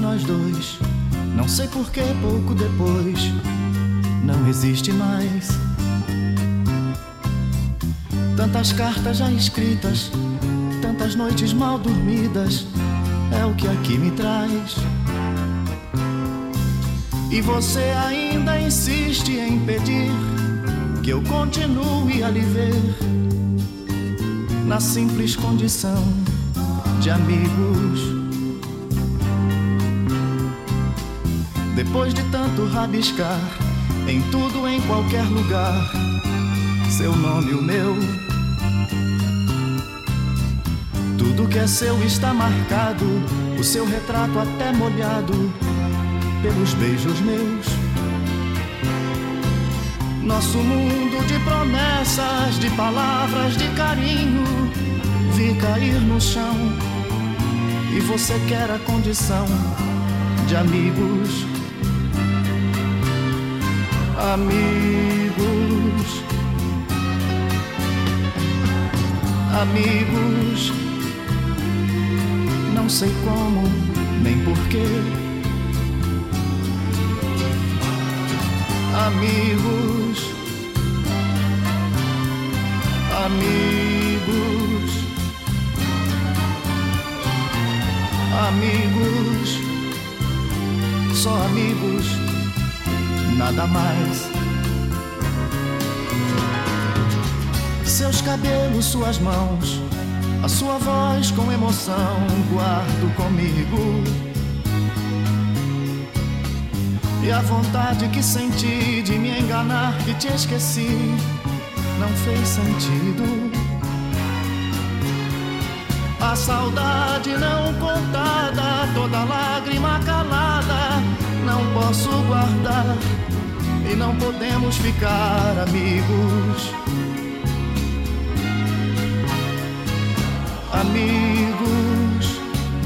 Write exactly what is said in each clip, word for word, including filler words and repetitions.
nós dois. Não sei por que pouco depois não existe mais. Tantas cartas já escritas, tantas noites mal dormidas, é o que aqui me traz. E você ainda insiste em pedir que eu continue a lhe ver na simples condição de amigos. Depois de tanto rabiscar em tudo, em qualquer lugar, seu nome e o meu, tudo que é seu está marcado, o seu retrato até molhado pelos beijos meus. Nosso mundo de promessas, de palavras, de carinho, vi cair no chão. E você quer a condição de amigos. Amigos, amigos, não sei como nem porquê. Amigos, amigos, amigos, só amigos, nada mais. Seus cabelos, suas mãos, a sua voz com emoção, guardo comigo. E a vontade que senti de me enganar, que te esqueci, não fez sentido. A saudade não contada, toda lágrima calada, não posso guardar. E não podemos ficar amigos. Amigos,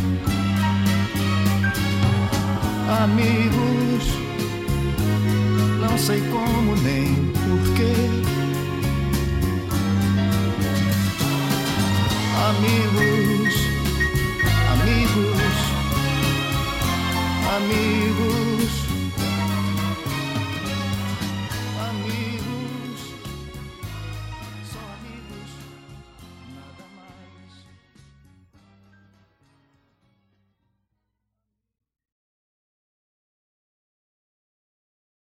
amigos, não sei como nem porquê. Amigos, amigos, amigos.